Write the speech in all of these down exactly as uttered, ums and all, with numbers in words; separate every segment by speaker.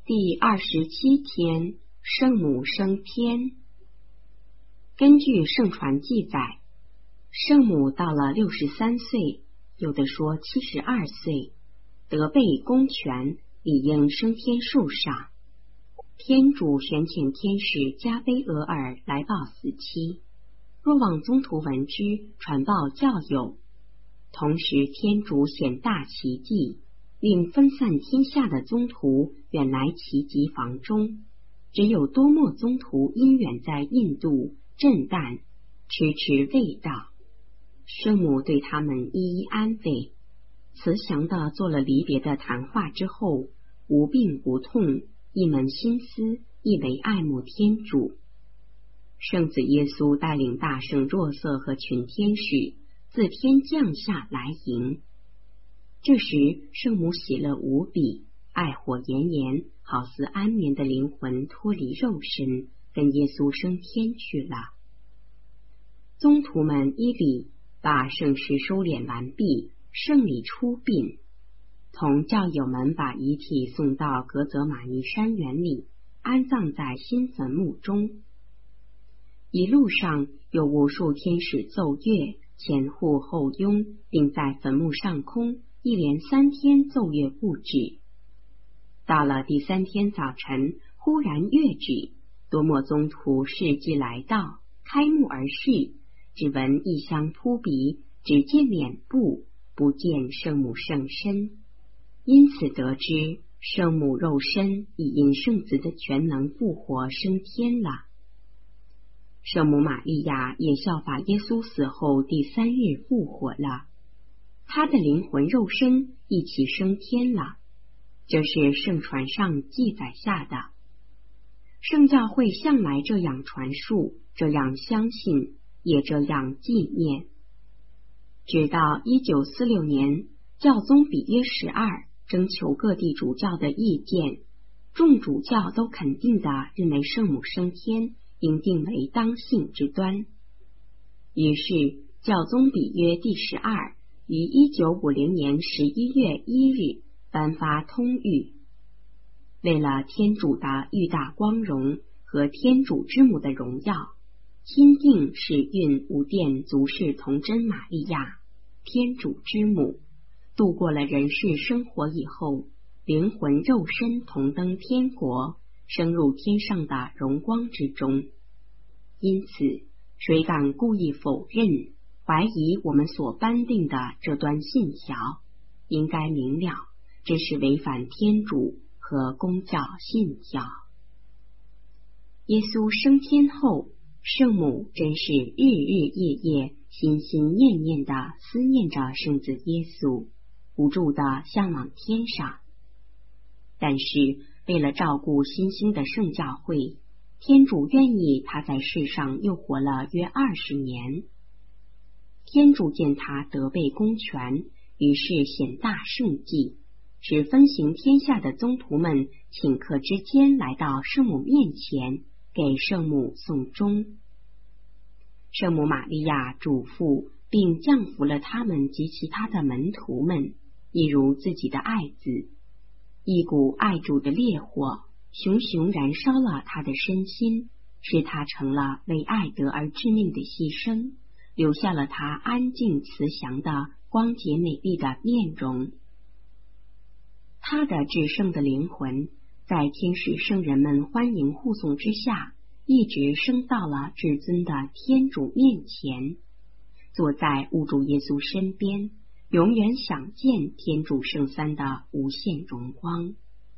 Speaker 1: 第二十七天，圣母升天。根据圣传记载，圣母到了六十三岁，有的说七十二岁，得被公权，理应升天树上。天主选请天使加卑额尔来报死期，若望宗徒闻之，传报教友。同时天主显大奇迹，令分散天下的宗徒远来其疾房中，只有多莫宗徒因远在印度震旦，迟迟未到。圣母对他们一一安慰，慈祥地做了离别的谈话之后，无病无痛，一门心思，亦为爱慕天主。圣子耶稣带领大圣若瑟和群天使自天降下来迎。这时圣母喜乐无比，爱火炎炎，好似安眠的灵魂脱离肉身，跟耶稣升天去了。宗徒们依礼，把圣事收敛完毕，圣礼出殡，同教友们把遗体送到格泽玛尼山园里，安葬在新坟墓中。一路上有无数天使奏乐，前呼后拥，并在坟墓上空一连三天奏乐不止。到了第三天早晨，忽然乐止，多莫宗徒事迹来到，开幕而视，只闻异香扑鼻，只见脸部，不见圣母圣身。因此得知圣母肉身已因圣子的全能复活升天了。圣母玛利亚也效法耶稣死后第三日复活了，她的灵魂肉身一起升天了，这是圣传上记载下的。圣教会向来这样传述，这样相信，也这样纪念。直到一九四六年，教宗比约十二征求各地主教的意见，众主教都肯定地认为圣母升天应定为当信之端。于是教宗比约第十二于一九五零年十一月一日颁发通谕，为了天主的御大光荣和天主之母的荣耀，钦定是孕无玷足世童真玛利亚，天主之母，度过了人世生活以后，灵魂肉身同登天国，升入天上的荣光之中。因此谁敢故意否认怀疑我们所颁定的这段信条，应该明了这是违反天主和公教信条。耶稣升天后，圣母真是日日夜夜心心念念地思念着圣子耶稣，不住地向往天上。但是为了照顾新兴的圣教会，天主愿意他在世上又活了约二十年。天主见他得备公权，于是显大圣迹，使分行天下的宗徒们顷刻之间来到圣母面前，给圣母送终。圣母玛利亚嘱咐并降服了他们及其他的门徒们，一如自己的爱子。一股爱主的烈火熊熊燃烧了他的身心，使他成了为爱德而致命的牺牲，留下了他安静慈祥的光洁美丽的面容。他的至圣的灵魂在天使圣人们欢迎护送之下，一直升到了至尊的天主面前，坐在物主耶稣身边，永远享见天主圣三的无限荣光。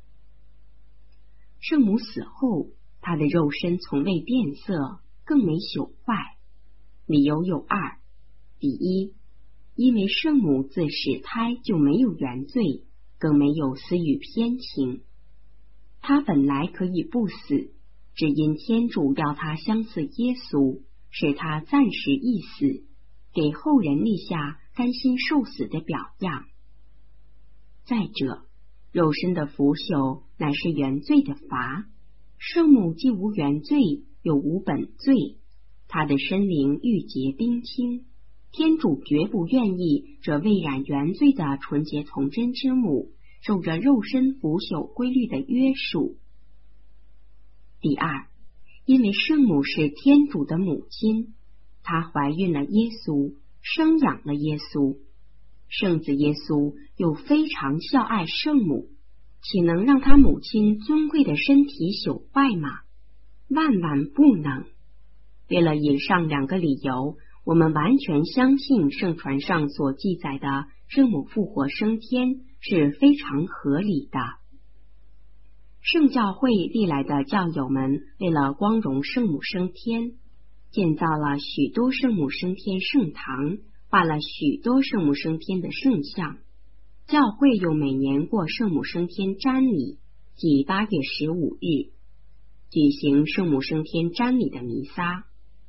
Speaker 1: 圣母死后，她的肉身从未变色，更没朽坏。理由有二：第一，因为圣母自始胎就没有原罪，更没有私欲偏情，她本来可以不死，只因天主要她相似耶稣，使她暂时一死，给后人立下甘心受死的表样。再者，肉身的腐朽乃是原罪的罚，圣母既无原罪，又无本罪，她的身灵玉洁冰清，天主绝不愿意这未染原罪的纯洁童真之母受着肉身腐朽规律的约束。第二，因为圣母是天主的母亲，她怀孕了耶稣，生养了耶稣，圣子耶稣又非常孝爱圣母，岂能让他母亲尊贵的身体朽坏吗？万万不能。为了以上两个理由，我们完全相信圣传上所记载的圣母复活升天是非常合理的。圣教会历来的教友们为了光荣圣母升天，建造了许多圣母升天圣堂，画了许多圣母升天的圣像。教会又每年过圣母升天瞻礼，即八月十五日举行圣母升天瞻礼的弥撒。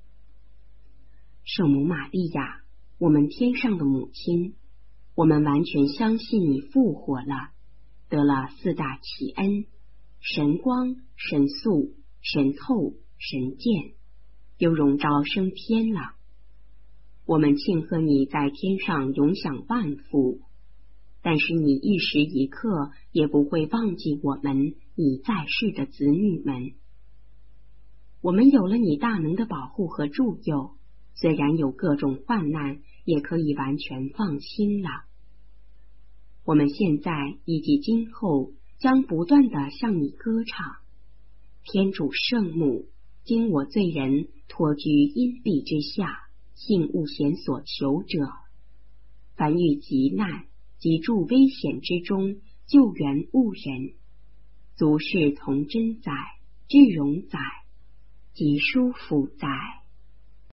Speaker 1: 圣母玛利亚，我们天上的母亲，我们完全相信你复活了，得了四大奇恩：神光、神速、神透、神见，又荣召升天了。我们庆贺你在天上永享万福，但是你一时一刻也不会忘记我们你在世的子女们。我们有了你大能的保护和助佑，虽然有各种患难，也可以完全放心了。我们现在以及今后将不断地向你歌唱。天主圣母，经我罪人托居阴蔽之下，幸勿显所求者，凡遇急难及助危险之中，救援误人，足是从真载，至荣载，及殊福载。